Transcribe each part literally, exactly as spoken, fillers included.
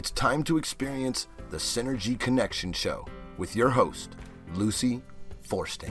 It's time to experience the Synergy Connection Show with your host, Lucy Forsting.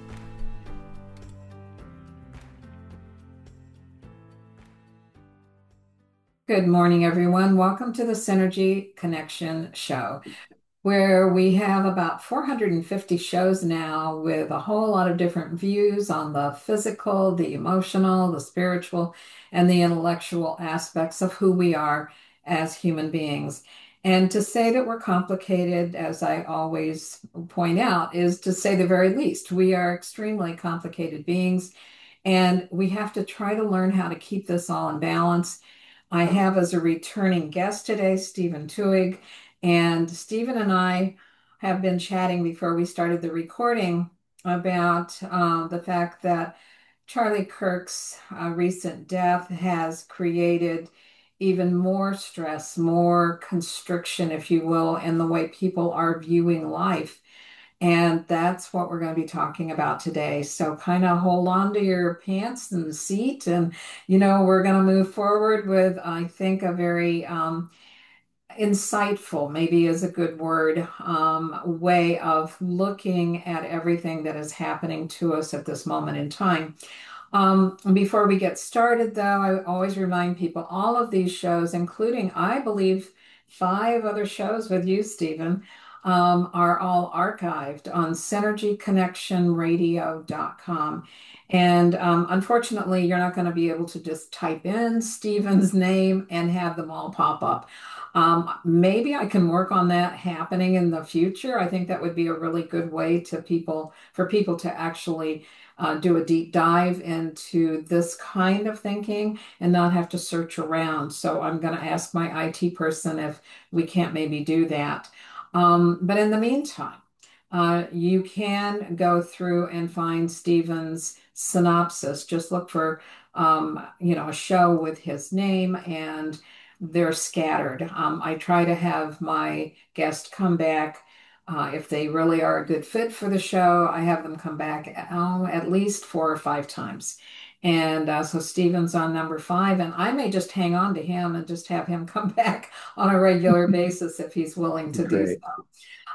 Good morning, everyone. Welcome to the Synergy Connection Show, where we have about four hundred fifty shows now with a whole lot of different views on the physical, the emotional, the spiritual, and the intellectual aspects of who we are as human beings. And to say that we're complicated, as I always point out, is to say the very least. We are extremely complicated beings, and we have to try to learn how to keep this all in balance. I have as a returning guest today, Stephen Tuig, and Stephen and I have been chatting before we started the recording about uh, the fact that Charlie Kirk's uh, recent death has created even more stress, more constriction, if you will, in the way people are viewing life. And that's what we're going to be talking about today. So kind of hold on to your pants and the seat. And, you know, we're going to move forward with, I think, a very um, insightful, maybe is a good word, um, way of looking at everything that is happening to us at this moment in time. Um, before we get started, though, I always remind people all of these shows, including, I believe, five other shows with you, Stephen, um, are all archived on synergy connection radio dot com. And um, unfortunately, you're not going to be able to just type in Stephen's name and have them all pop up. Um, maybe I can work on that happening in the future. I think that would be a really good way to people for people to actually uh, do a deep dive into this kind of thinking and not have to search around. So I'm going to ask my I T person if we can't maybe do that. Um, but in the meantime, uh, you can go through and find Stephen's synopsis. Just look for, um, you know, a show with his name, and they're scattered. Um, I try to have my guest come back. Uh, if they really are a good fit for the show, I have them come back oh, at least four or five times. And uh, so Stephen's on number five, and I may just hang on to him and just have him come back on a regular basis if he's willing to do Great. so.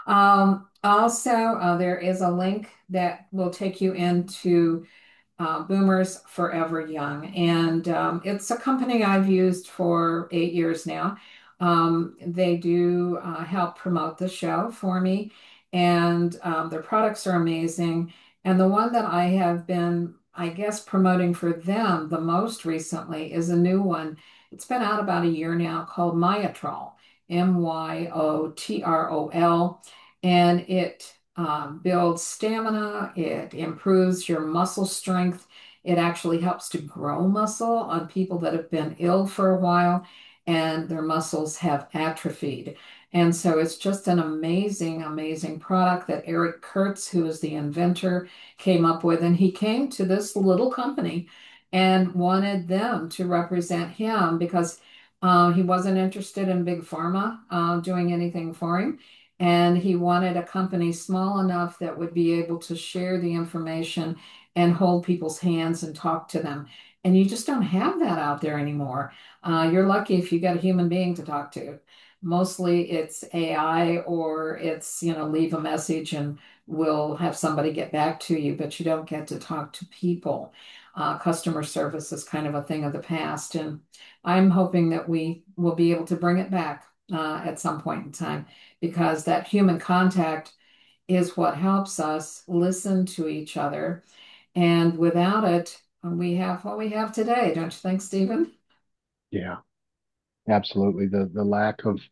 Um, also, uh, there is a link that will take you into uh, Boomers Forever Young. And um, it's a company I've used for eight years now. Um, they do uh, help promote the show for me, and um, their products are amazing. And the one that I have been, I guess, promoting for them the most recently is a new one. It's been out about a year now called Myotrol, M Y O T R O L, and it um, builds stamina, it improves your muscle strength. It actually helps to grow muscle on people that have been ill for a while and their muscles have atrophied. And so it's just an amazing, amazing product that Eric Kurtz, who is the inventor, came up with. And he came to this little company and wanted them to represent him because uh, he wasn't interested in big pharma uh, doing anything for him. And he wanted a company small enough that would be able to share the information and hold people's hands and talk to them. And you just don't have that out there anymore. Uh, you're lucky if you get a human being to talk to. Mostly it's A I or it's, you know, leave a message and we'll have somebody get back to you, but you don't get to talk to people. Uh, customer service is kind of a thing of the past. And I'm hoping that we will be able to bring it back uh, at some point in time because that human contact is what helps us listen to each other. And without it, we have what we have today, don't you think, Stephen? Yeah, absolutely. The the lack of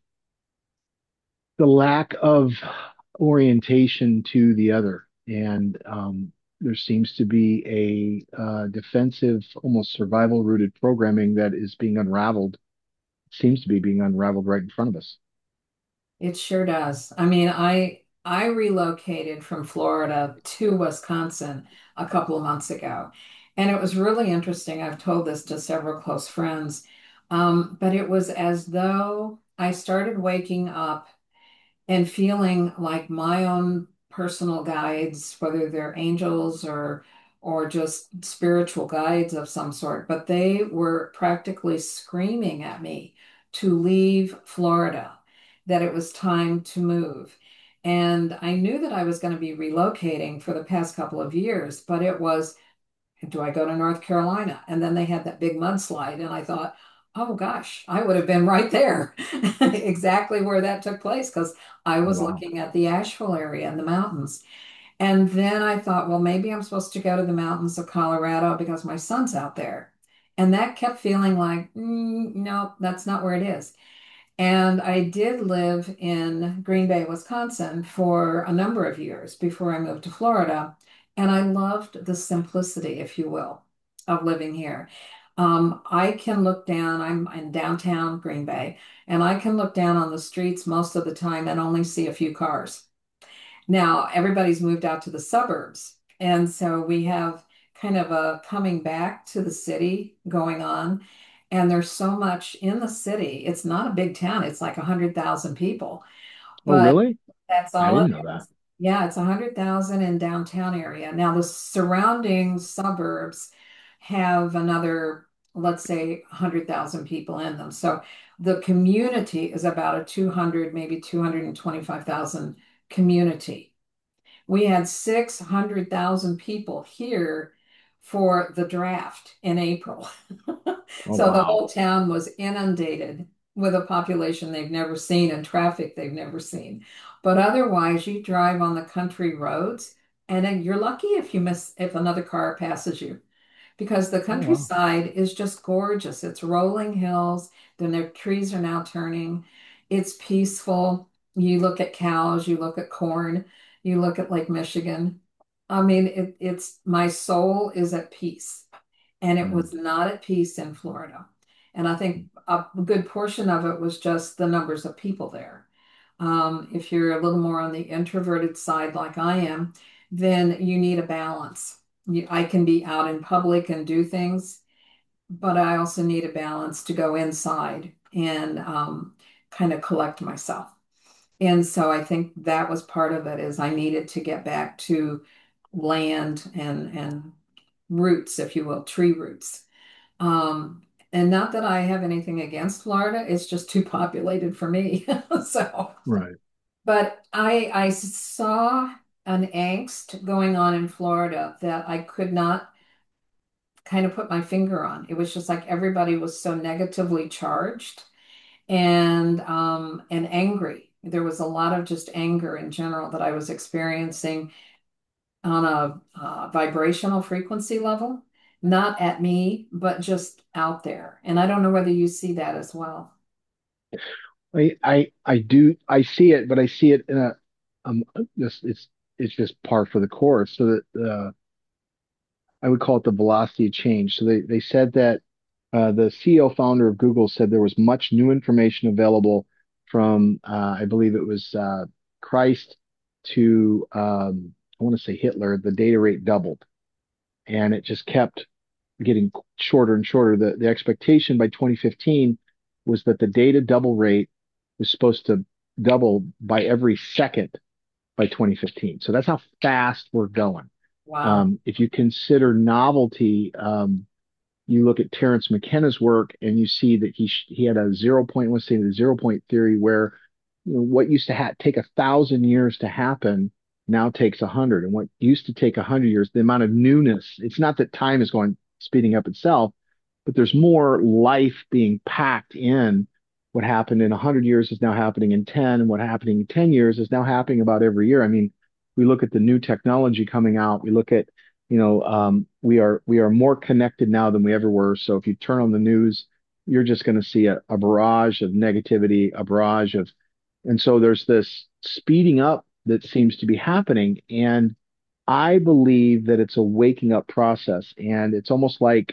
the lack of orientation to the other, and um, there seems to be a uh, defensive, almost survival rooted programming that is being unraveled. Seems to be being unraveled right in front of us. It sure does. I mean, I I relocated from Florida to Wisconsin a couple of months ago, and it was really interesting. I've told this to several close friends, um, but it was as though I started waking up and feeling like my own personal guides, whether they're angels or or just spiritual guides of some sort, but they were practically screaming at me to leave Florida. that it was time to move. And I knew that I was going to be relocating for the past couple of years, but it was, do I go to North Carolina? And then they had that big mudslide, and I thought, oh gosh, I would have been right there, exactly where that took place, because I Oh, was wow. looking at the Asheville area and the mountains. And then I thought, well, maybe I'm supposed to go to the mountains of Colorado because my son's out there. And that kept feeling like, mm, no, that's not where it is. And I did live in Green Bay, Wisconsin for a number of years before I moved to Florida. And I loved the simplicity, if you will, of living here. Um, I can look down, I'm in downtown Green Bay, and I can look down on the streets most of the time and only see a few cars. Now, everybody's moved out to the suburbs. And so we have kind of a coming back to the city going on. And there's so much in the city. It's not a big town, it's like one hundred thousand people, Oh, but really? that's I all didn't it know that. is. Yeah, it's one hundred thousand in downtown area. Now, the surrounding suburbs have another, let's say, one hundred thousand people in them. So the community is about a two hundred, maybe two hundred twenty-five thousand community. We had six hundred thousand people here for the draft in April. Oh, So the wow. whole town was inundated with a population they've never seen and traffic they've never seen. But otherwise, you drive on the country roads, and then you're lucky if you miss if another car passes you, because the Oh, wow. countryside is just gorgeous. It's rolling hills, then their trees are now turning. It's peaceful. You look at cows, you look at corn, you look at Lake Michigan. I mean, it, it's my soul is at peace, and it Mm, was not at peace in Florida. And I think a good portion of it was just the numbers of people there. Um, if you're a little more on the introverted side, like I am, then you need a balance. You, I can be out in public and do things, but I also need a balance to go inside and um, kind of collect myself. And so I think that was part of it is I needed to get back to land and and roots, if you will, tree roots. Um, and not that I have anything against Florida, it's just too populated for me. So, right. but I I saw an angst going on in Florida that I could not kind of put my finger on. It was just like everybody was so negatively charged and um and angry. There was a lot of just anger in general that I was experiencing on a uh, vibrational frequency level, not at me, but just out there. And I don't know whether you see that as well. I, I, I do, I see it, but I see it in a, um, just, it's, it's just par for the course. So that, uh, I would call it the velocity of change. So they, they said that, uh, the C E O founder of Google said there was much new information available from, uh, I believe it was, uh, Christ to, um, I want to say Hitler. The data rate doubled, and it just kept getting shorter and shorter. The the expectation by twenty fifteen was that the data double rate was supposed to double by every second by twenty fifteen. So that's how fast we're going. Wow. Um, if you consider novelty, um, you look at Terence McKenna's work and you see that he he had a zero point, let's say the zero point theory where you know, what used to ha take a thousand years to happen now takes a hundred, and what used to take a hundred years, the amount of newness. It's not that time is going speeding up itself, but there's more life being packed in. What happened in a hundred years is now happening in ten, and what happening in ten years is now happening about every year. I mean, we look at the new technology coming out. We look at you know, um, we are we are more connected now than we ever were. So if you turn on the news, you're just going to see a, a barrage of negativity, a barrage of, and so there's this speeding up that seems to be happening. And I believe that it's a waking up process, and it's almost like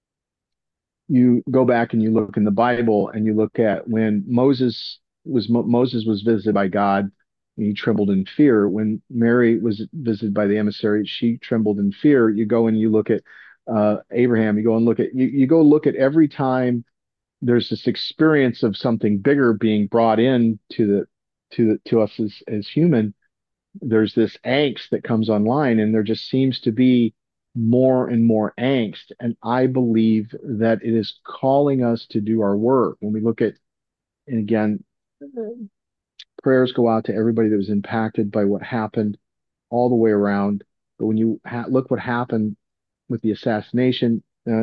you go back and you look in the Bible and you look at when Moses was Moses was visited by God, he trembled in fear. When Mary was visited by the emissary, she trembled in fear. You go and you look at uh, Abraham. You go and look at you, you go look at every time there's this experience of something bigger being brought in to the to the, to us as as human. There's this angst that comes online, and there just seems to be more and more angst. And I believe that it is calling us to do our work. When we look at, and again, prayers go out to everybody that was impacted by what happened all the way around. But when you ha look what happened with the assassination, uh,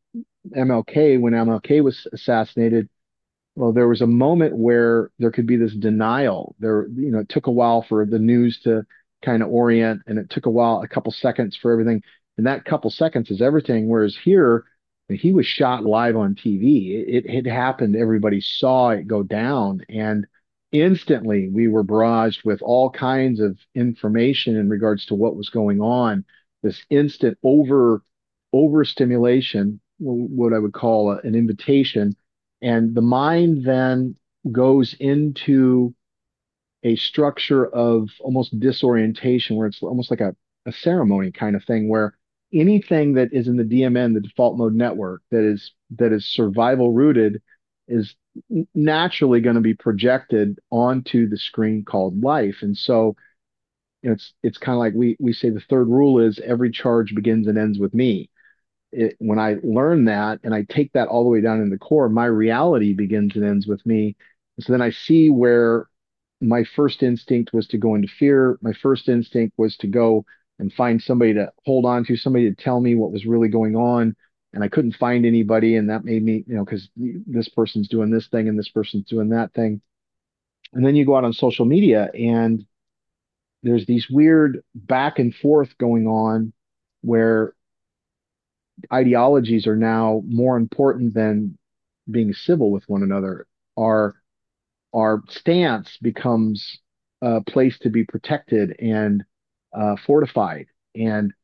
M L K, when M L K was assassinated, well, there was a moment where there could be this denial. There, you know, it took a while for the news to kind of orient, and it took a while, a couple seconds for everything. And that couple seconds is everything. Whereas here, he was shot live on T V. It, it had happened. Everybody saw it go down, and instantly we were barraged with all kinds of information in regards to what was going on. This instant over overstimulation, what I would call a, an invitation, and the mind then goes into a structure of almost disorientation where it's almost like a, a ceremony kind of thing where anything that is in the D M N, the default mode network, that is that is survival rooted is naturally going to be projected onto the screen called life. And so you know, it's it's kind of like we we say the third rule is every charge begins and ends with me. It, when I learn that and I take that all the way down in the core, my reality begins and ends with me. So then I see where my first instinct was to go into fear. My first instinct was to go and find somebody to hold on to, somebody to tell me what was really going on. And I couldn't find anybody. And that made me, you know, because this person's doing this thing and this person's doing that thing. And then you go out on social media and there's these weird back and forth going on where ideologies are now more important than being civil with one another. Our our stance becomes a place to be protected and uh, fortified. And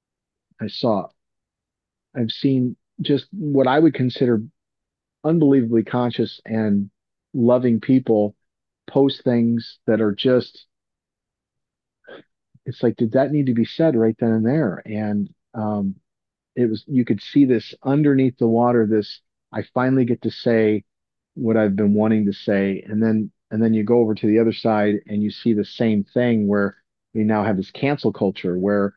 I saw, I've seen just what I would consider unbelievably conscious and loving people post things that are just, it's like, did that need to be said right then and there? And um, it was, you could see this underneath the water, this, I finally get to say what I've been wanting to say. And then, and then you go over to the other side and you see the same thing where we now have this cancel culture where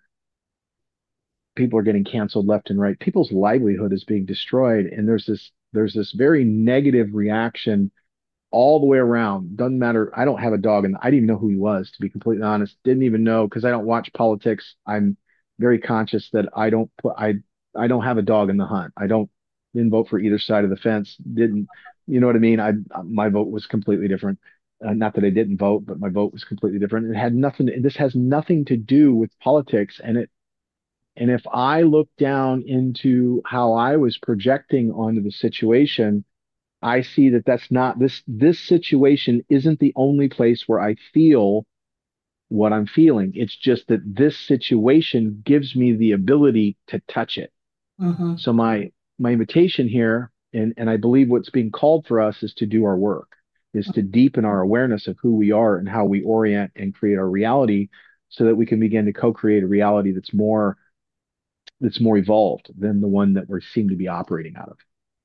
people are getting canceled left and right. People's livelihood is being destroyed. And there's this, there's this very negative reaction all the way around. Doesn't matter. I don't have a dog and I didn't even know who he was, to be completely honest. Didn't even know because I don't watch politics. I'm very conscious that I don't put, I, I don't have a dog in the hunt. I don't, didn't vote for either side of the fence. Didn't, you know what I mean? I, my vote was completely different. Uh, not that I didn't vote, but my vote was completely different. It had nothing, this has nothing to do with politics. And it, and if I look down into how I was projecting onto the situation, I see that that's not this this situation isn't the only place where I feel what I'm feeling. It's just that this situation gives me the ability to touch it. Hmm. So my my invitation here, and and I believe what's being called for us is to do our work, is to deepen our awareness of who we are and how we orient and create our reality so that we can begin to co-create a reality that's more that's more evolved than the one that we seem to be operating out of.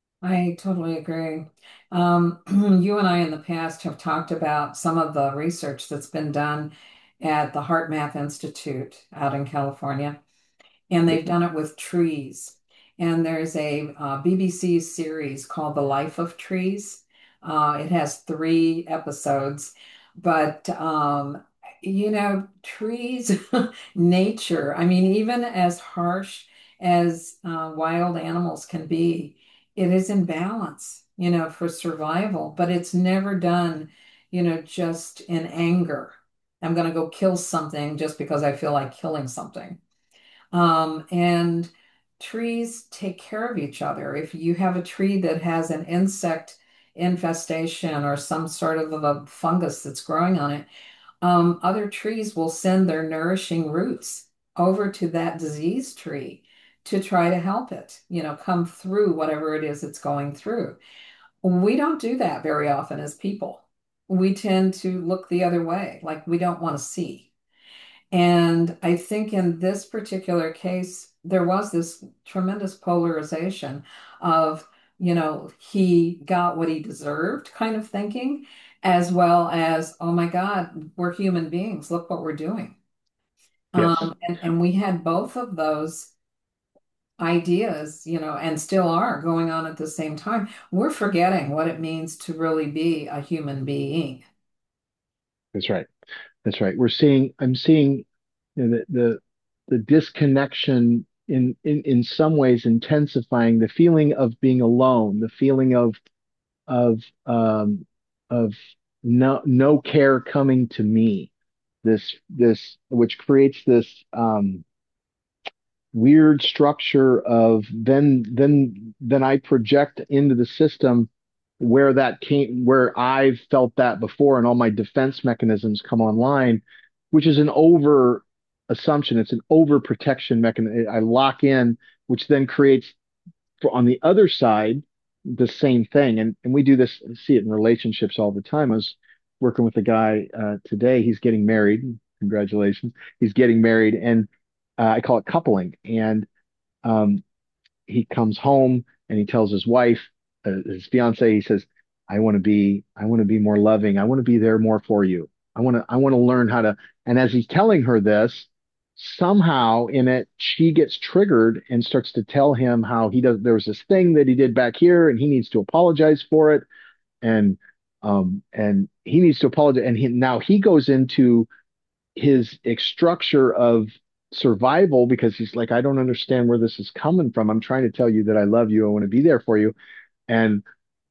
I totally agree. Um, you and I in the past have talked about some of the research that's been done at the Heart Math Institute out in California, and they've done it with trees. And there's a uh, B B C series called The Life of Trees. Uh, it has three episodes, but um, you know, trees, nature, I mean, even as harsh as uh, wild animals can be, it is in balance, you know, for survival, but it's never done, you know, just in anger. I'm going to go kill something just because I feel like killing something. Um, and trees take care of each other. If you have a tree that has an insect infestation or some sort of a fungus that's growing on it, um, other trees will send their nourishing roots over to that diseased tree to try to help it, you know, come through whatever it is it's going through. We don't do that very often as people. We tend to look the other way, like we don't want to see. And I think in this particular case, there was this tremendous polarization of, you know, he got what he deserved kind of thinking, as well as, oh my God, we're human beings. Look what we're doing. Yes. Um, and, and we had both of those ideas, you know, and still are going on at the same time. We're forgetting what it means to really be a human being. That's right. That's right. We're seeing, I'm seeing, you know, the, the, the disconnection in, in, in some ways intensifying the feeling of being alone, the feeling of, of, um, of no, no care coming to me. This, this, which creates this, um, weird structure of then then then I project into the system where that came where I've felt that before and all my defense mechanisms come online, which is an over assumption. It's an over protection mechanism. I lock in, which then creates for on the other side the same thing. And and we do this, see it in relationships all the time. I was working with a guy uh, today. He's getting married. Congratulations. He's getting married, and uh, I call it coupling. And um, he comes home and he tells his wife, uh, his fiance, he says, I want to be, I want to be more loving. I want to be there more for you. I want to, I want to learn how to. And as he's telling her this, somehow in it, she gets triggered and starts to tell him how he does, there was this thing that he did back here and he needs to apologize for it. And, um, and he needs to apologize. And he, now he goes into his structure of survival because he's like, I don't understand where this is coming from. I'm trying to tell you that I love you. I want to be there for you. And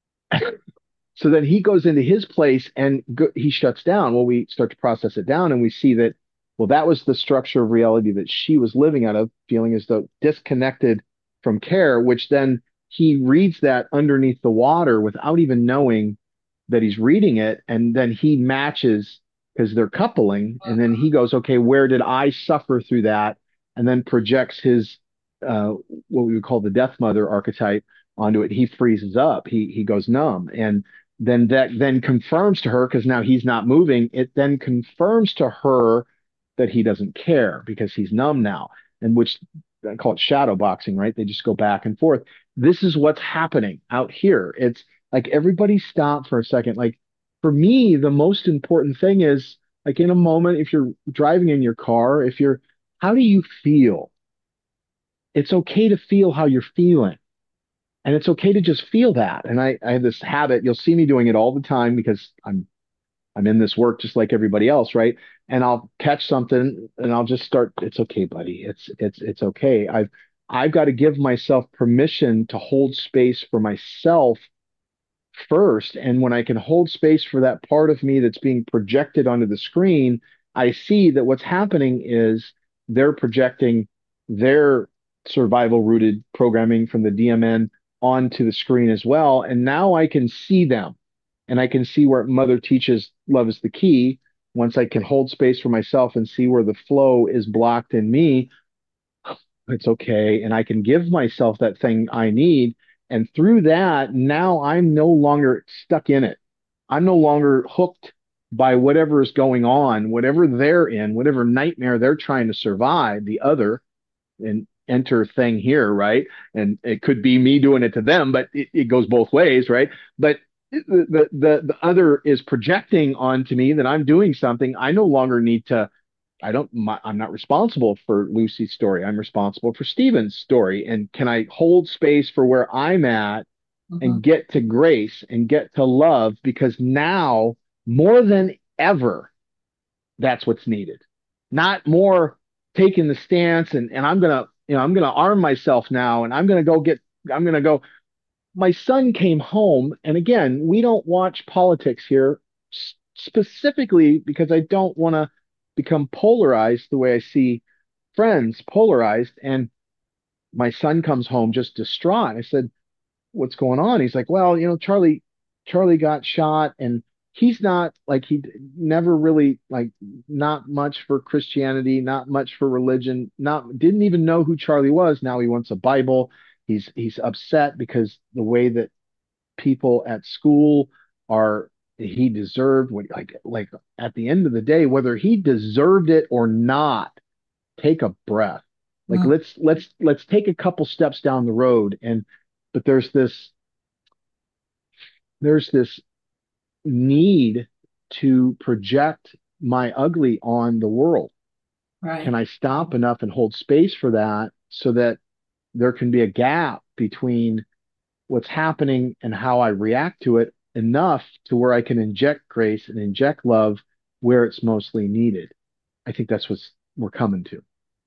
so then he goes into his place and go, he shuts down. Well, we start to process it down and we see that, well, that was the structure of reality that she was living out of, feeling as though disconnected from care, which then he reads that underneath the water without even knowing that he's reading it. And then he matches because they're coupling. And then he goes, okay, where did I suffer through that? And then projects his, uh, what we would call the death mother archetype onto it. He freezes up. He, he goes numb. And then that then confirms to her, because now he's not moving. It then confirms to her that he doesn't care because he's numb now. And which I call it shadow boxing, right? They just go back and forth. This is what's happening out here. It's like everybody stop for a second. Like for me, the most important thing is like in a moment, if you're driving in your car, if you're, how do you feel? It's okay to feel how you're feeling. And it's okay to just feel that. And I, I have this habit, you'll see me doing it all the time because I'm I'm in this work just like everybody else, right? And I'll catch something and I'll just start, it's okay, buddy. It's it's it's okay. I've I've got to give myself permission to hold space for myself first. And when I can hold space for that part of me that's being projected onto the screen, I see that what's happening is they're projecting their survival rooted programming from the D M N onto the screen as well. And now I can see them and I can see where mother teaches love is the key. Once I can hold space for myself and see where the flow is blocked in me, it's okay. And I can give myself that thing I need. And through that, now I'm no longer stuck in it. I'm no longer hooked by whatever is going on, whatever they're in, whatever nightmare they're trying to survive, the other and enter thing here, right? And it could be me doing it to them, but it, it goes both ways, right? But the, the the other is projecting onto me that I'm doing something. I no longer need to I don't, my, I'm not responsible for Lucy's story. I'm responsible for Stephen's story. And can I hold space for where I'm at Mhm. and get to grace and get to love? Because now, more than ever, that's what's needed. Not more taking the stance and, and I'm going to, you know, I'm going to arm myself now and I'm going to go get, I'm going to go. My son came home. And again, we don't watch politics here specifically because I don't want to become polarized the way I see friends polarized. And my son comes home just distraught. I said, what's going on? He's like, well, you know, Charlie, Charlie got shot and he's not like he never really like not much for Christianity, not much for religion, not didn't even know who Charlie was. Now he wants a Bible. He's he's upset because the way that people at school are he deserved what like like at the end of the day, whether he deserved it or not, take a breath. Like Mm. let's let's let's take a couple steps down the road. And but there's this there's this need to project my ugly on the world. Can Right. I stop enough and hold space for that so that there can be a gap between what's happening and how I react to it enough to where I can inject grace and inject love where it's mostly needed. I think that's what we're coming to.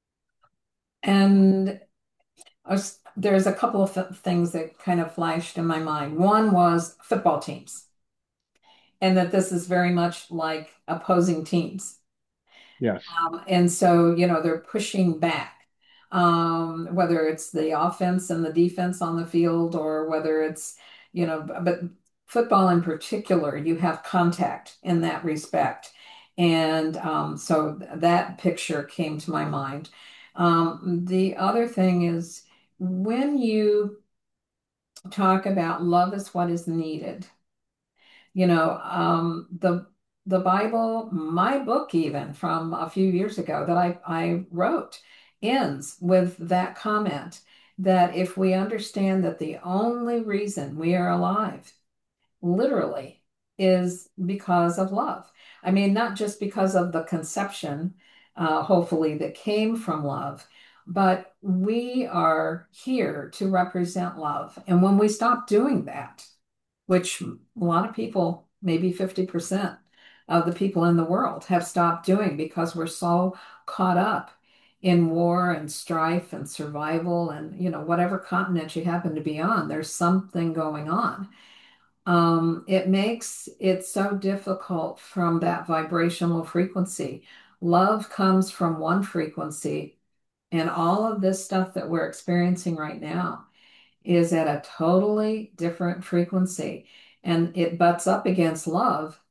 And I was- there's a couple of th things that kind of flashed in my mind. One was football teams, and that this is very much like opposing teams. Yes. Um, and so, you know, they're pushing back, um, whether it's the offense and the defense on the field, or whether it's, you know, but football in particular, you have contact in that respect. And um, so that picture came to my mind. Um, the other thing is when you talk about love is what is needed. You know, um, the the Bible, my book even from a few years ago that I, I wrote, ends with that comment that if we understand that the only reason we are alive, literally, is because of love. I mean, not just because of the conception, uh, hopefully, that came from love, but we are here to represent love. And when we stop doing that, which a lot of people, maybe fifty percent of the people in the world have stopped doing because we're so caught up in war and strife and survival and, you know, whatever continent you happen to be on, there's something going on. Um, it makes it so difficult from that vibrational frequency. Love comes from one frequency, and all of this stuff that we're experiencing right now is at a totally different frequency, and it butts up against love,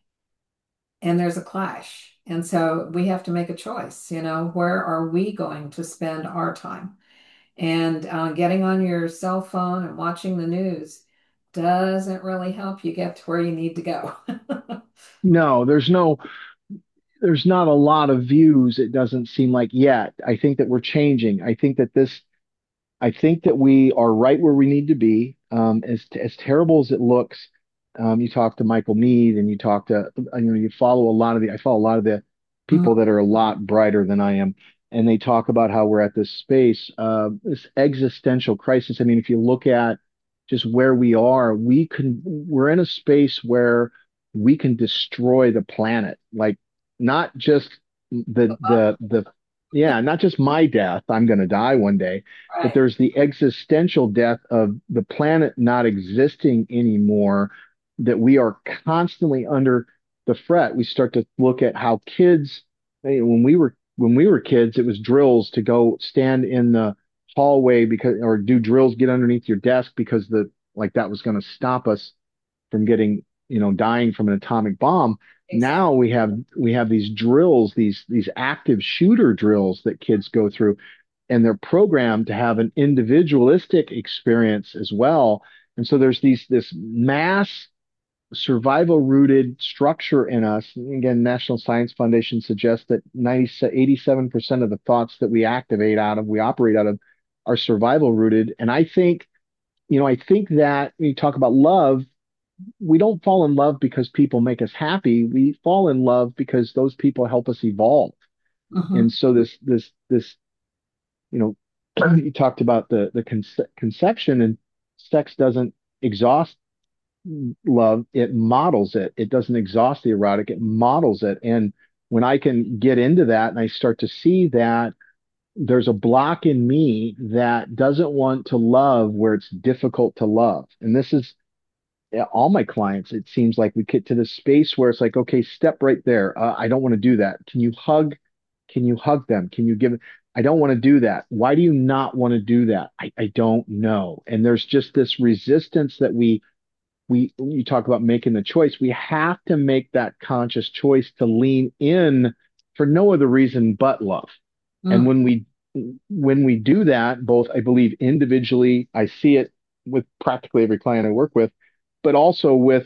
and there's a clash. And so we have to make a choice, you know, where are we going to spend our time? And uh, getting on your cell phone and watching the news doesn't really help you get to where you need to go. No, there's no, there's not a lot of views, it doesn't seem like yet. I think that we're changing. I think that this I think that we are right where we need to be. Um, as as terrible as it looks, um, you talk to Michael Mead, and you talk to you know you follow a lot of the I follow a lot of the people Mhm. that are a lot brighter than I am, and they talk about how we're at this space, uh, this existential crisis. I mean, if you look at just where we are, we can we're in a space where we can destroy the planet, like not just the the the yeah, not just my death. I'm going to die one day, but Right. there's the existential death of the planet not existing anymore, that we are constantly under the fret. We start to look at how kids, hey, when we were when we were kids, it was drills to go stand in the hallway because or do drills, get underneath your desk because the like that was going to stop us from getting, you know, dying from an atomic bomb. Exactly. Now we have we have these drills, these these active shooter drills that kids go through, and they're programmed to have an individualistic experience as well. And so there's these this mass survival rooted structure in us. Again, National Science Foundation suggests that ninety, eighty-seven percent of the thoughts that we activate out of, we operate out of, are survival rooted. And I think, you know, I think that when you talk about love, we don't fall in love because people make us happy. We fall in love because those people help us evolve. And Hmm. so this, this, this, you know, you talked about the the conce conception, and sex doesn't exhaust love, it models it. It doesn't exhaust the erotic, it models it. And when I can get into that and I start to see that there's a block in me that doesn't want to love where it's difficult to love. And this is yeah, all my clients, it seems like we get to this space where it's like, okay, step right there. Uh, I don't want to do that. Can you hug? Can you hug them? Can you give? I don't want to do that. Why do you not want to do that? I, I don't know. And there's just this resistance that we we you talk about making the choice. We have to make that conscious choice to lean in for no other reason but love. And Mm. when we when we do that, both I believe individually, I see it with practically every client I work with, but also with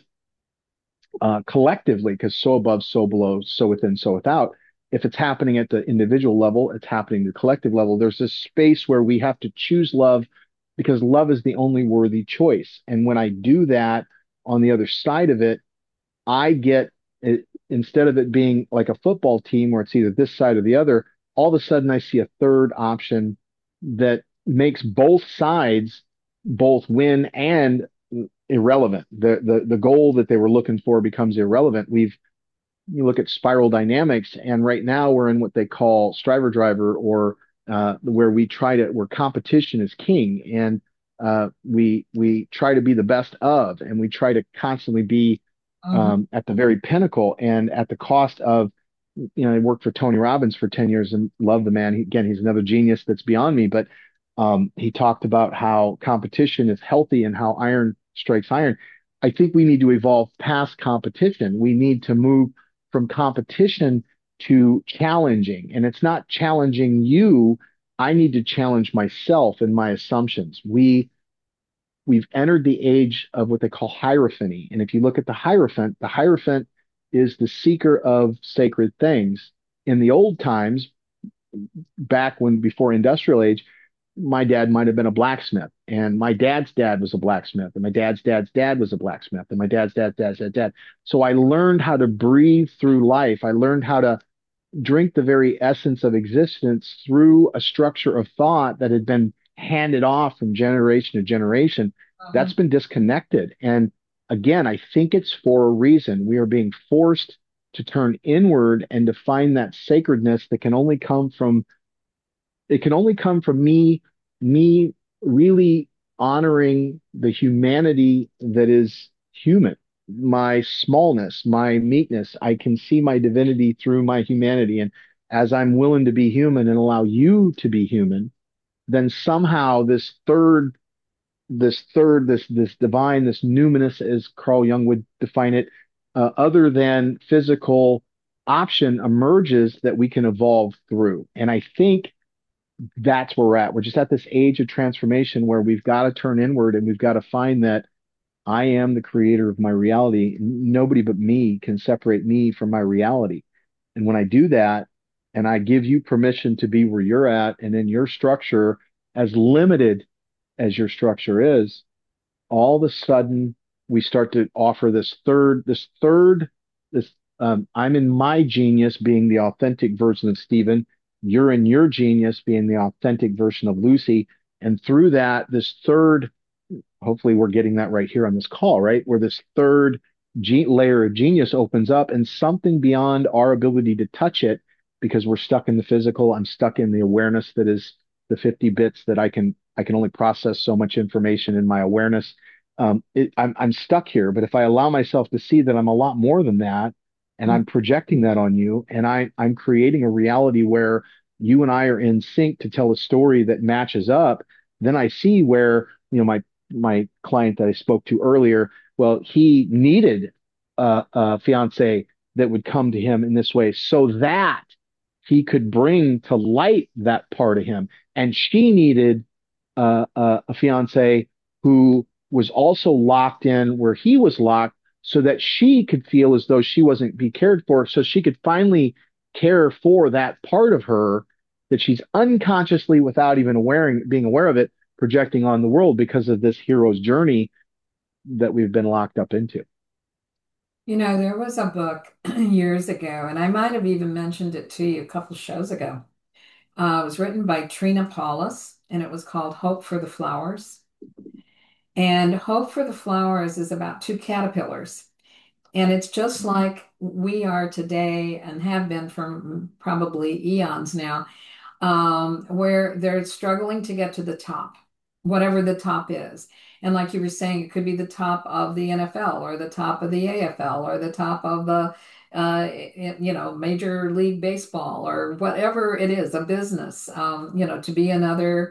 uh, collectively, because so above, so below, so within, so without. If it's happening at the individual level, it's happening at the collective level. There's this space where we have to choose love because love is the only worthy choice. And when I do that, on the other side of it, I get it, instead of it being like a football team where it's either this side or the other, all of a sudden I see a third option that makes both sides both win and irrelevant. The the the goal that they were looking for becomes irrelevant. We've you look at spiral dynamics, and right now we're in what they call striver driver, or uh, where we try to where competition is king, and uh, we we try to be the best of, and we try to constantly be Mhm. um, at the very pinnacle, and at the cost of, you know, I worked for Tony Robbins for ten years and love the man. He, again, he's another genius that's beyond me, but um, he talked about how competition is healthy and how iron strikes iron. I think we need to evolve past competition. We need to move from competition to challenging. And it's not challenging you. I need to challenge myself and my assumptions. We we've entered the age of what they call hierophany. And if you look at the hierophant, the hierophant is the seeker of sacred things. In the old times, back when before industrial age, my dad might have been a blacksmith, and my dad's dad was a blacksmith, and my dad's dad's dad was a blacksmith, and my dad's dad's dad's dad's dad. So I learned how to breathe through life. I learned how to drink the very essence of existence through a structure of thought that had been handed off from generation to generation. Mhm. That's been disconnected. And again, I think it's for a reason. We are being forced to turn inward and to find that sacredness that can only come from it can only come from me, me really honoring the humanity that is human, my smallness, my meekness. I can see my divinity through my humanity. And as I'm willing to be human and allow you to be human, then somehow this third, this third, this this divine, this numinous, as Carl Jung would define it, uh, other than physical option emerges that we can evolve through. And I think that's where we're at. We're just at this age of transformation where we've got to turn inward and we've got to find that I am the creator of my reality. Nobody but me can separate me from my reality. And when I do that, and I give you permission to be where you're at and in your structure, as limited as your structure is, all of a sudden we start to offer this third, this third, this um, I'm in my genius being the authentic version of Stephen. You're in your genius being the authentic version of Lucy. And through that, this third, hopefully we're getting that right here on this call, right? Where this third ge- layer of genius opens up and something beyond our ability to touch it because we're stuck in the physical. I'm stuck in the awareness that is the fifty bits that I can I can only process so much information in my awareness. Um, it, I'm I'm stuck here, but if I allow myself to see that I'm a lot more than that, and I'm projecting that on you, and I I'm creating a reality where you and I are in sync to tell a story that matches up, then I see where, you know, my my client that I spoke to earlier, well, he needed a, a fiance that would come to him in this way so that he could bring to light that part of him. And she needed uh, a, a fiance who was also locked in where he was locked so that she could feel as though she wasn't be cared for, so she could finally care for that part of her that she's unconsciously, without even aware, being aware of it, projecting on the world because of this hero's journey that we've been locked up into. You know, there was a book years ago, and I might have even mentioned it to you a couple shows ago. Uh, it was written by Trina Paulus, and it was called Hope for the Flowers. And Hope for the Flowers is about two caterpillars. And it's just like we are today and have been for probably eons now, um, where they're struggling to get to the top, whatever the top is. And like you were saying, it could be the top of the N F L or the top of the A F L or the top of the, uh, you know, Major League Baseball or whatever it is, a business, um, you know, to be another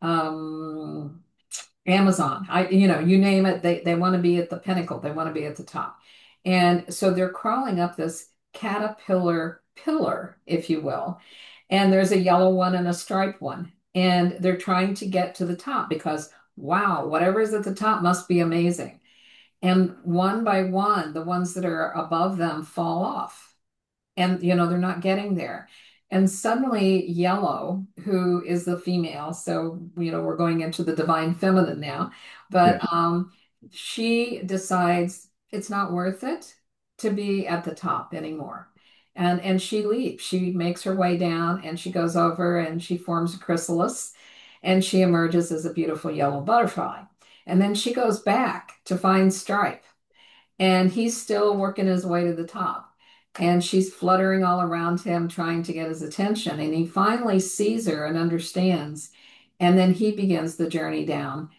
um, Amazon. I, you know, you name it, they, they want to be at the pinnacle. They want to be at the top. And so they're crawling up this caterpillar pillar, if you will. And there's a yellow one and a striped one. And they're trying to get to the top because, wow, whatever is at the top must be amazing. And one by one, the ones that are above them fall off and you know they're not getting there, and suddenly yellow, who is the female, so you know we're going into the divine feminine now, but Yes. um she decides it's not worth it to be at the top anymore, and and she leaves. She makes her way down and she goes over and she forms a chrysalis and she emerges as a beautiful yellow butterfly, and then she goes back to find Stripe and he's still working his way to the top. and she's fluttering all around him, trying to get his attention. And he finally sees her and understands. And then he begins the journey down.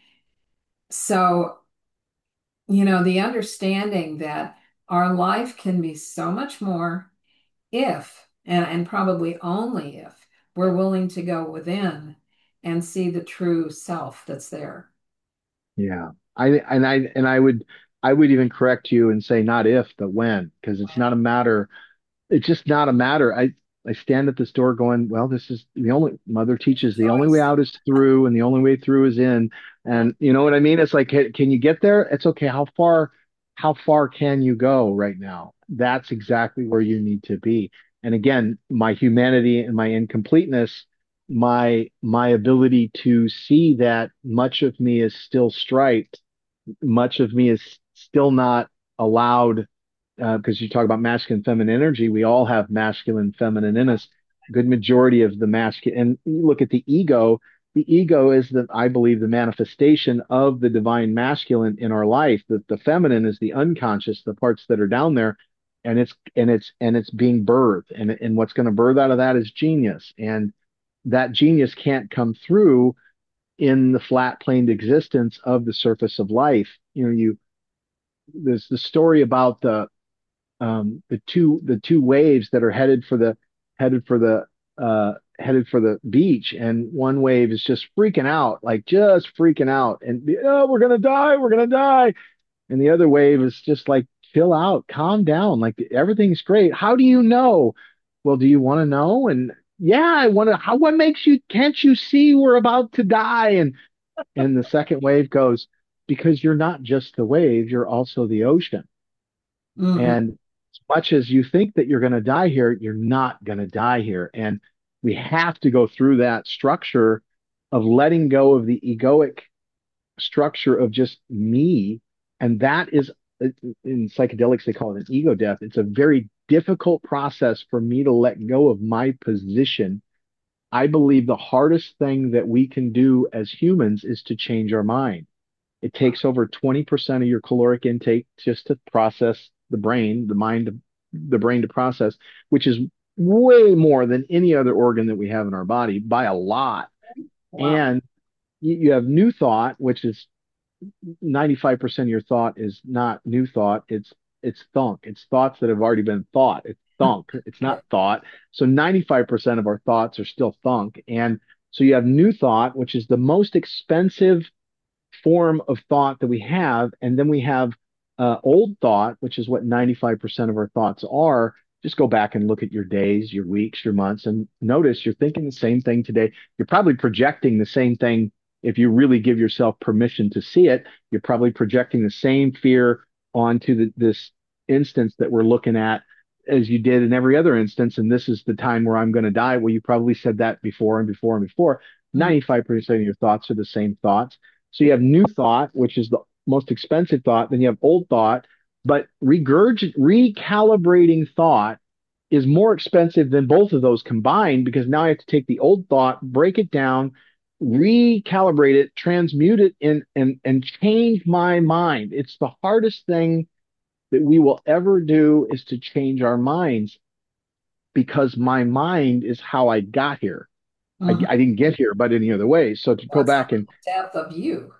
So, you know, the understanding that our life can be so much more if, and, and probably only if, we're willing to go within and see the true self that's there. Yeah. I and I and I would I would even correct you and say not if, but when, because it's not a matter it's just not a matter. I I stand at this door going, well, this is the only mother teaches the only way Choice. out is through, and the only way through is in. Yeah. And you know what I mean? It's like, can, can you get there? It's okay. How far, how far can you go right now? That's exactly where you need to be. And again, my humanity and my incompleteness, my my ability to see that much of me is still striped, much of me is still not allowed because uh, you talk about masculine, feminine energy. We all have masculine, feminine in us. Good majority of the masculine, and you look at the ego. The ego is the, I believe, the manifestation of the divine masculine in our life. That the feminine is the unconscious, the parts that are down there, and it's and it's and it's being birthed. And and what's going to birth out of that is genius, and that genius can't come through in the flat planed existence of the surface of life. You know, you there's the story about the um, the two the two waves that are headed for the headed for the uh, headed for the beach, and one wave is just freaking out, like just freaking out, and oh, we're gonna die, we're gonna die, and the other wave is just like chill out, calm down, like everything's great. How do you know? Well, do you want to know? And yeah, I want to. How? What makes you? Can't you see we're about to die? And and the second wave goes, because you're not just the wave, you're also the ocean. Mhm. And as much as you think that you're going to die here, you're not going to die here. And we have to go through that structure of letting go of the egoic structure of just me. And that is, in psychedelics, they call it an ego death. It's a very difficult process for me to let go of my position. I believe the hardest thing that we can do as humans is to change our mind. It takes over twenty percent of your caloric intake just to process the brain, the mind, the brain to process, which is way more than any other organ that we have in our body by a lot. Wow. And you, you have new thought, which is ninety-five percent of your thought is not new thought. It's it's thunk. It's thoughts that have already been thought. It's thunk. It's Okay. not thought. So ninety-five percent of our thoughts are still thunk. And so you have new thought, which is the most expensive form of thought that we have. And then we have uh, old thought, which is what ninety-five percent of our thoughts are. Just go back and look at your days, your weeks, your months, and notice you're thinking the same thing today. You're probably projecting the same thing. If you really give yourself permission to see it, you're probably projecting the same fear onto the, this instance that we're looking at as you did in every other instance. And this is the time where I'm going to die. Well, you probably said that before and before and before. Mm. ninety-five percent of your thoughts are the same thoughts. So you have new thought, which is the most expensive thought. Then you have old thought, but regurg- recalibrating thought is more expensive than both of those combined because now I have to take the old thought, break it down, recalibrate it, transmute it in and and change my mind. It's the hardest thing that we will ever do is to change our minds because my mind is how I got here. I, Mhm. I didn't get here by any other way. So to go That's back the and depth of you.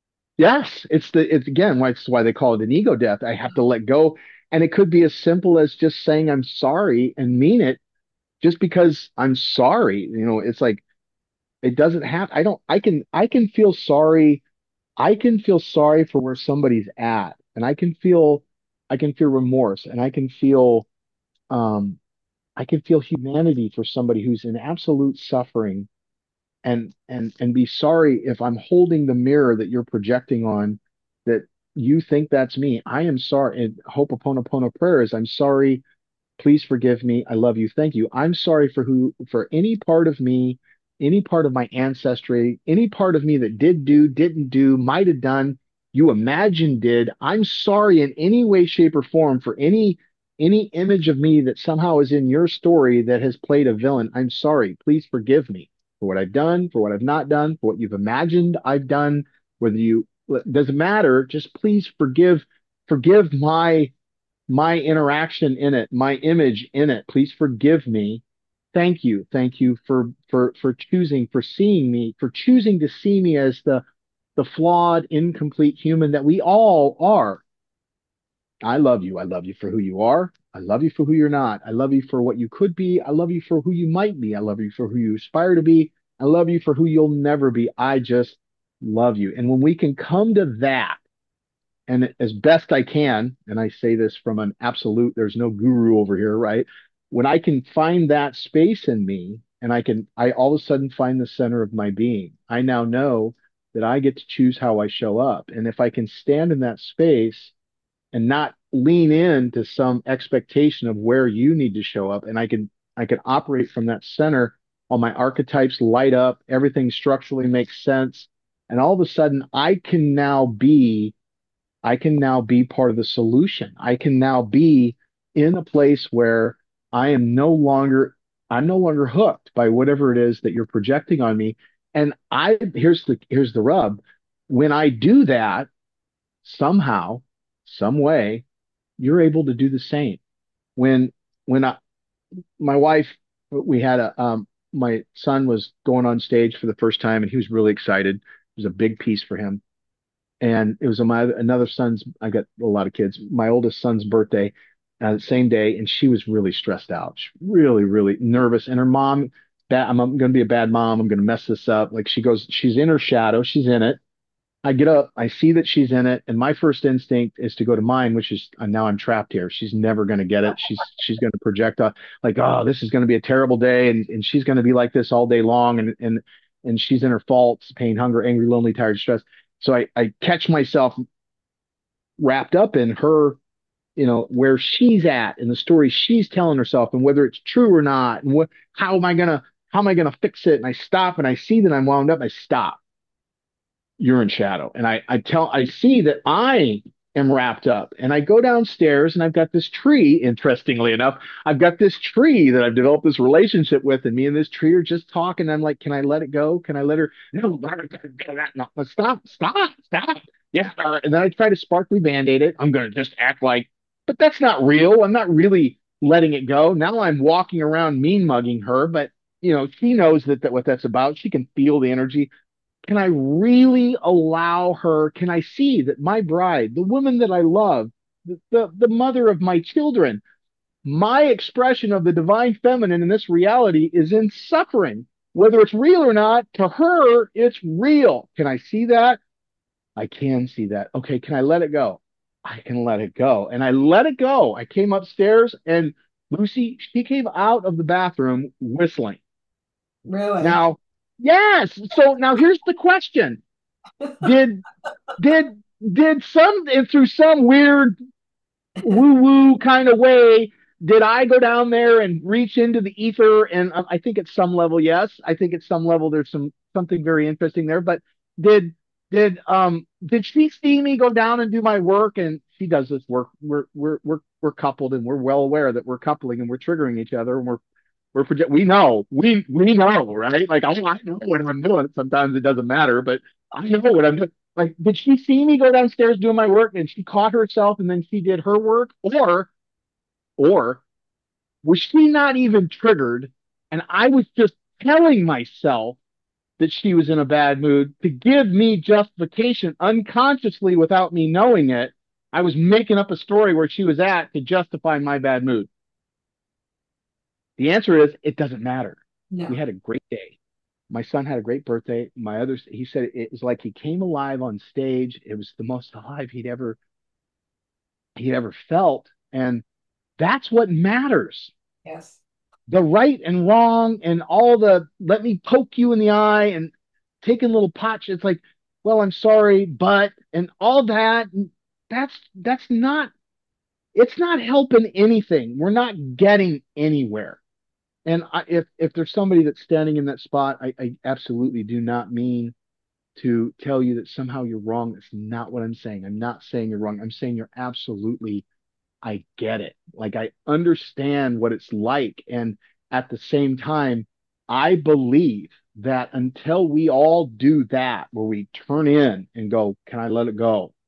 yes, it's the it's again why it's why they call it an ego death. I have to let go. And it could be as simple as just saying I'm sorry and mean it just because I'm sorry. You know, it's like it doesn't have I don't I can I can feel sorry. I can feel sorry for where somebody's at. And I can feel I can feel remorse and I can feel um I can feel humanity for somebody who's in absolute suffering and and and be sorry if I'm holding the mirror that you're projecting on that you think that's me. I am sorry. And Ho'oponopono prayer is I'm sorry. Please forgive me. I love you. Thank you. I'm sorry for who for any part of me, any part of my ancestry, any part of me that did do, didn't do, might have done, you imagine did. I'm sorry in any way, shape, or form for any any image of me that somehow is in your story that has played a villain. I'm sorry. Please forgive me for what I've done, for what I've not done, for what you've imagined I've done, whether you it doesn't matter, just please forgive forgive my my interaction in it, my image in it. Please forgive me. Thank you. Thank you for for for choosing, for seeing me, for choosing to see me as the the flawed, incomplete human that we all are. I love you. I love you for who you are. I love you for who you're not. I love you for what you could be. I love you for who you might be. I love you for who you aspire to be. I love you for who you'll never be. I just love you. And when we can come to that, and as best I can, and I say this from an absolute, there's no guru over here, right? When I can find that space in me, and I can, I all of a sudden find the center of my being. I now know that I get to choose how I show up. And if I can stand in that space and not lean into some expectation of where you need to show up, and I can, I can operate from that center, all my archetypes light up, everything structurally makes sense. And all of a sudden I can now be I can now be part of the solution. I can now be in a place where I am no longer, I'm no longer hooked by whatever it is that you're projecting on me. And I, here's the, here's the rub. When I do that, somehow, some way, you're able to do the same. When, when I, my wife, we had a, um, my son was going on stage for the first time and he was really excited. It was a big piece for him, and it was my another son's. I got a lot of kids. My oldest son's birthday, uh, the same day, and she was really stressed out. She really, really nervous. And her mom, bad, I'm, I'm going to be a bad mom. I'm going to mess this up. Like she goes, she's in her shadow. She's in it. I get up, I see that she's in it, and my first instinct is to go to mine, which is uh, now I'm trapped here. She's never going to get it. She's she's going to project uh, like, oh, this is going to be a terrible day, and and she's going to be like this all day long, and and and she's in her faults, pain, hunger, angry, lonely, tired, stressed. So I I catch myself wrapped up in her, you know, where she's at and the story she's telling herself, and whether it's true or not, and what, how am I gonna how am I gonna fix it? And I stop and I see that I'm wound up. I stop. You're in shadow. And I, I tell, I see that I am wrapped up, and I go downstairs and I've got this tree. Interestingly enough, I've got this tree that I've developed this relationship with, and me and this tree are just talking. I'm like, can I let it go? Can I let her? No, no, no, stop, stop, stop. Yeah. Uh, and then I try to sparkly band-aid it. I'm going to just act like, but that's not real. I'm not really letting it go. Now I'm walking around mean mugging her, but you know, she knows that, that what that's about. She can feel the energy. Can I really allow her? Can I see that my bride, the woman that I love, the, the, the mother of my children, my expression of the divine feminine in this reality is in suffering? Whether it's real or not, to her, it's real. Can I see that? I can see that. Okay, can I let it go? I can let it go. And I let it go. I came upstairs, and Lucy, she came out of the bathroom whistling. Really? Now, yes. So now here's the question. Did did did some and through some weird woo woo kind of way, did I go down there and reach into the ether? And uh, I think at some level, yes. I think at some level there's some something very interesting there. But did did um did she see me go down and do my work? And she does this work. We're we're we're we're coupled, and we're well aware that we're coupling and we're triggering each other, and we're we're project. We know we we know, right? Like I, I know what I'm doing. Sometimes it doesn't matter, but I know what I'm doing. Like, did she see me go downstairs doing my work and she caught herself and then she did her work? Or, or was she not even triggered? And I was just telling myself that she was in a bad mood to give me justification unconsciously without me knowing it. I was making up a story where she was at to justify my bad mood. The answer is it doesn't matter. No. We had a great day. My son had a great birthday. My other, he said it was like he came alive on stage. It was the most alive he'd ever he'd ever felt, and that's what matters. Yes. The right and wrong and all the let me poke you in the eye and taking little pot. It's like, well, I'm sorry, but and all that. That's that's not. It's not helping anything. We're not getting anywhere. And I, if if there's somebody that's standing in that spot, I, I absolutely do not mean to tell you that somehow you're wrong. That's not what I'm saying. I'm not saying you're wrong. I'm saying you're absolutely, I get it. Like I understand what it's like. And at the same time, I believe that until we all do that, where we turn in and go, can I let it go?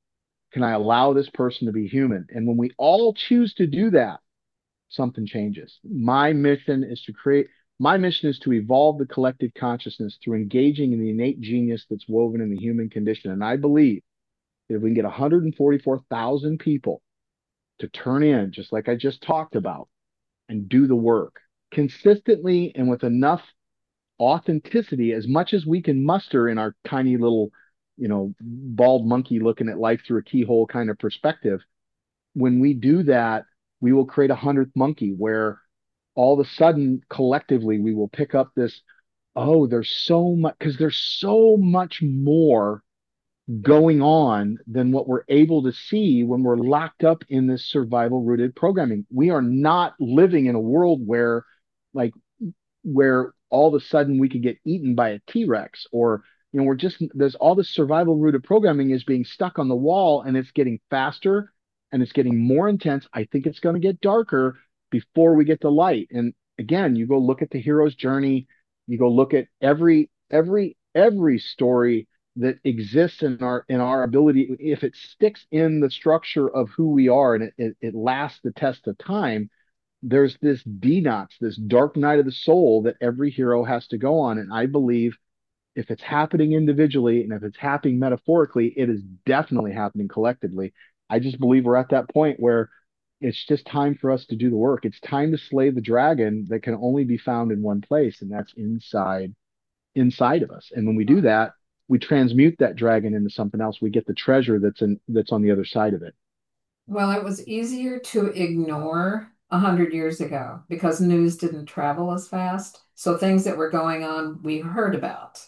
Can I allow this person to be human? And when we all choose to do that, something changes. My mission is to create, my mission is to evolve the collective consciousness through engaging in the innate genius that's woven in the human condition. And I believe that if we can get one hundred forty-four thousand people to turn in, just like I just talked about, and do the work consistently and with enough authenticity, as much as we can muster in our tiny little, you know, bald monkey looking at life through a keyhole kind of perspective, when we do that, we will create a hundredth monkey where all of a sudden collectively we will pick up this, oh, there's so much, because there's so much more going on than what we're able to see when we're locked up in this survival rooted programming. We are not living in a world where like where all of a sudden we could get eaten by a T-Rex, or you know, we're just there's all this survival rooted programming is being stuck on the wall, and it's getting faster and it's getting more intense. I think it's going to get darker before we get the light. And again, you go look at the hero's journey, you go look at every every every story that exists in our in our ability, if it sticks in the structure of who we are and it, it, it lasts the test of time, there's this denox, this dark night of the soul that every hero has to go on. And I believe if it's happening individually and if it's happening metaphorically, it is definitely happening collectively. I just believe we're at that point where it's just time for us to do the work. It's time to slay the dragon that can only be found in one place, and that's inside inside of us. And when we do that, we transmute that dragon into something else. We get the treasure that's in that's on the other side of it. Well, it was easier to ignore a hundred years ago because news didn't travel as fast. So things that were going on, we heard about.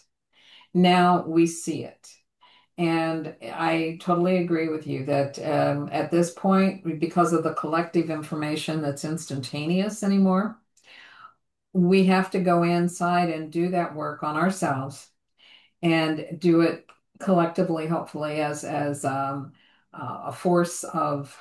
Now we see it. And I totally agree with you that um, at this point, because of the collective information that's instantaneous anymore, we have to go inside and do that work on ourselves and do it collectively, hopefully, as as um, uh, a force of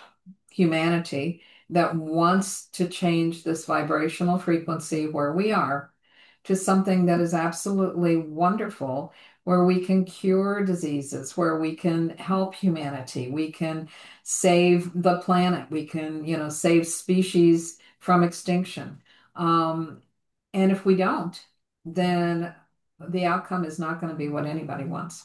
humanity that wants to change this vibrational frequency where we are to something that is absolutely wonderful, where we can cure diseases, where we can help humanity, we can save the planet, we can, you know, save species from extinction. Um, and if we don't, then the outcome is not going to be what anybody wants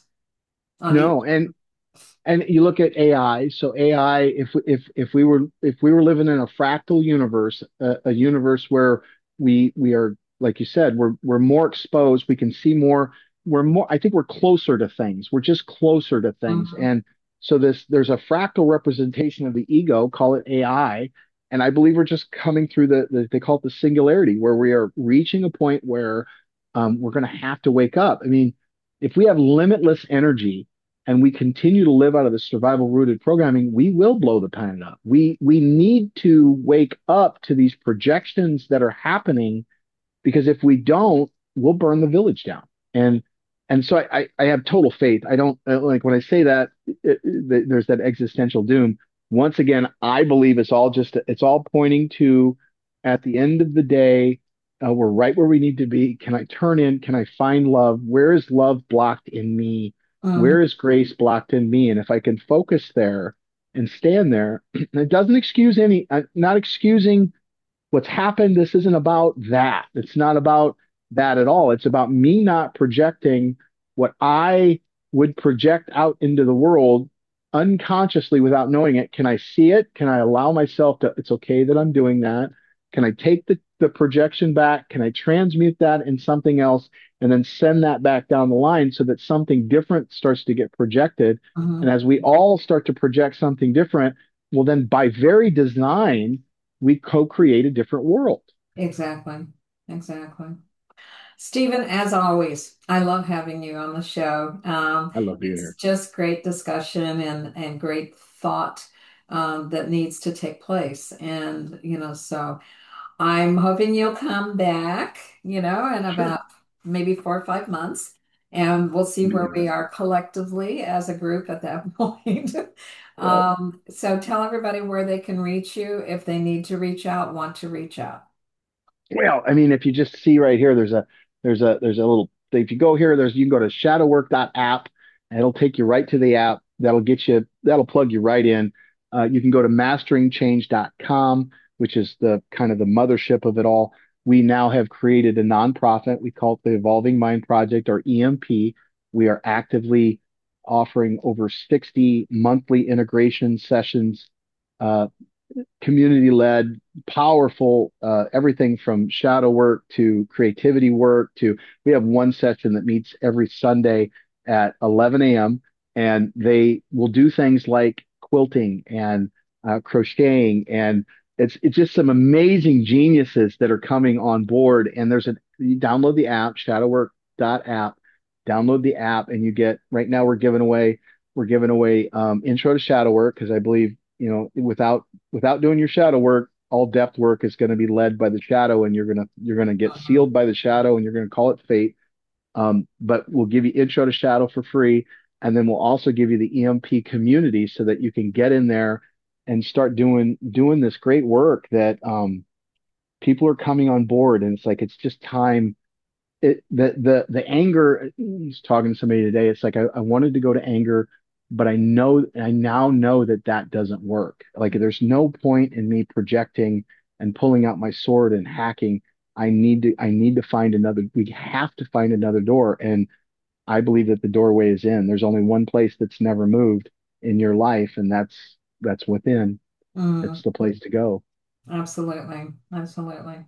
on either. No, and and you look at A I. So A I, if if if we were if we were living in a fractal universe, a, a universe where we we are, like you said, we're we're more exposed, we can see more, we're more. I think we're closer to things. We're just closer to things, Mhm. and so this there's a fractal representation of the ego, call it A I, and I believe we're just coming through the, the they call it the singularity, where we are reaching a point where um, we're going to have to wake up. I mean, if we have limitless energy and we continue to live out of the survival rooted programming, we will blow the planet up. We we need to wake up to these projections that are happening, because if we don't, we'll burn the village down. And and so I I, I have total faith. I don't uh, like when I say that it, it, there's that existential doom. Once again, I believe it's all just it's all pointing to, at the end of the day, uh, we're right where we need to be. Can I turn in? Can I find love? Where is love blocked in me? Mhm. Where is grace blocked in me? And if I can focus there and stand there, it doesn't excuse any, uh, not excusing what's happened. This isn't about that. It's not about that at all. It's about me not projecting what I would project out into the world unconsciously without knowing it. Can I see it? Can I allow myself to, it's okay that I'm doing that? Can I take the, the projection back? Can I transmute that in something else and then send that back down the line so that something different starts to get projected? And Mhm. as we all start to project something different, well, then by very design, we co-create a different world. Exactly. Exactly. Stephen, as always, I love having you on the show. Um, I love being it's here. just great discussion and, and great thought um, that needs to take place. And, you know, so I'm hoping you'll come back, you know, in Sure. about maybe four or five months, and we'll see Let me where do we that. are collectively as a group at that point. Well, Um, so tell everybody where they can reach you if they need to reach out, want to reach out. well, I mean, if you just see right here, there's a there's a there's a little if you go here, there's you can go to shadowwork dot app and it'll take you right to the app. that'll get you, that'll plug you right in. Uh, you can go to mastering change dot com, which is the kind of the mothership of it all. We now have created a nonprofit. We call it the Evolving Mind Project, or E M P. We are actively offering over sixty monthly integration sessions, uh, community led, powerful, uh, everything from shadow work to creativity work to, we have one session that meets every Sunday at eleven a.m. and they will do things like quilting and uh, crocheting, and it's it's just some amazing geniuses that are coming on board. And there's a, you download the app, shadowwork dot app, download the app, and you get, right now we're giving away we're giving away um, intro to shadow work, because I believe, you know, without without doing your shadow work, all depth work is going to be led by the shadow, and you're gonna you're gonna get sealed by the shadow, and you're gonna call it fate. Um, but we'll give you intro to shadow for free, and then we'll also give you the E M P community so that you can get in there and start doing doing this great work that um, people are coming on board, and it's like it's just time. It the the the anger. I was talking to somebody today. It's like I, I wanted to go to anger, but I know I now know that that doesn't work. Like there's no point in me projecting and pulling out my sword and hacking. I need to I need to find another. We have to find another door, and I believe that the doorway is in. There's only one place that's never moved in your life, and that's that's within. Mm, That's the place to go. absolutely. Absolutely.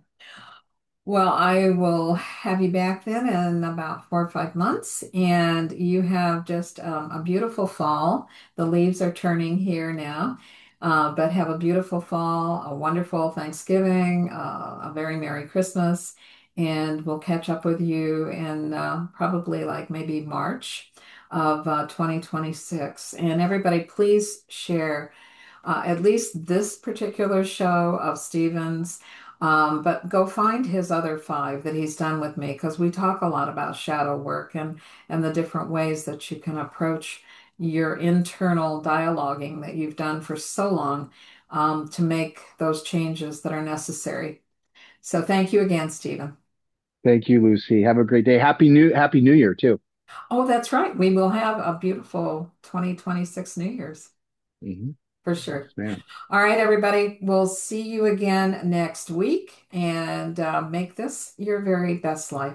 Well, I will have you back then in about four or five months, and you have just um, a beautiful fall. The leaves are turning here now, uh, but have a beautiful fall, a wonderful Thanksgiving, uh, a very Merry Christmas, and we'll catch up with you in uh, probably like maybe March of uh, twenty twenty-six. And everybody, please share uh, at least this particular show of Stephen's. Um, but go find his other five that he's done with me, because we talk a lot about shadow work and and the different ways that you can approach your internal dialoguing that you've done for so long, um, to make those changes that are necessary. So thank you again, Stephen. Thank you, Lucy. Have a great day. Happy New Happy New Year too. Oh, that's right. We will have a beautiful twenty twenty-six New Year's Mhm. for Yes, sure. ma'am. All right, everybody. We'll see you again next week, and uh, make this your very best life.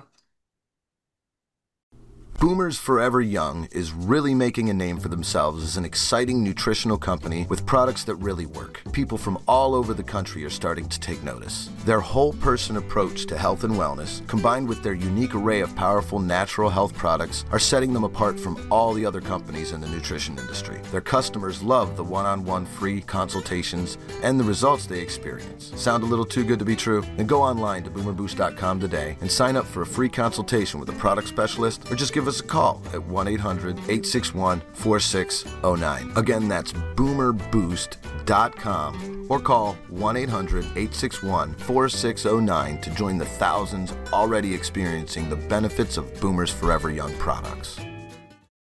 Boomers Forever Young is really making a name for themselves as an exciting nutritional company with products that really work. People from all over the country are starting to take notice. Their whole person approach to health and wellness, combined with their unique array of powerful natural health products, are setting them apart from all the other companies in the nutrition industry. Their customers love the one-on-one free consultations and the results they experience. Sound a little too good to be true? Then go online to boomer boost dot com today and sign up for a free consultation with a product specialist, or just give us a call at one eight hundred, eight six one, four six zero nine. Again, that's boomer boost dot com, or call one eight hundred, eight six one, four six zero nine to join the thousands already experiencing the benefits of Boomers Forever Young products.